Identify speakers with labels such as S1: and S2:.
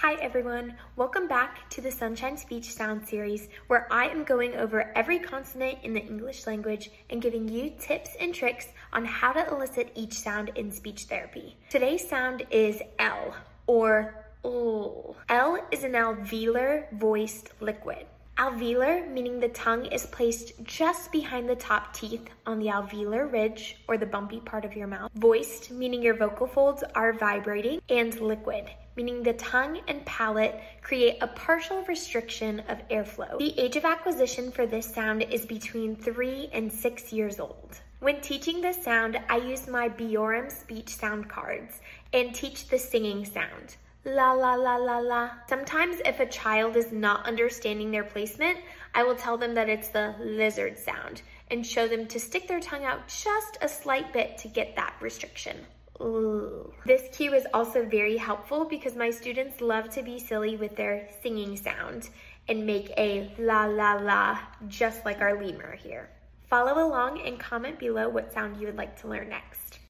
S1: Hi everyone, welcome back to the Sunshine Speech Sound series where I am going over every consonant in the English language and giving you tips and tricks on how to elicit each sound in speech therapy. Today's sound is L or L. L is an alveolar voiced liquid. Alveolar meaning the tongue is placed just behind the top teeth on the alveolar ridge or the bumpy part of your mouth. Voiced meaning your vocal folds are vibrating, and liquid meaning the tongue and palate create a partial restriction of airflow. The age of acquisition for this sound is between 3 and 6 years old. When teaching this sound, I use my Biorum speech sound cards and teach the singing sound. La la la la la. Sometimes if a child is not understanding their placement, I will tell them that it's the lizard sound and show them to stick their tongue out just a slight bit to get that restriction. Ooh. This cue is also very helpful because my students love to be silly with their singing sound and make a la la la just like our lemur here. Follow along and comment below what sound you would like to learn next.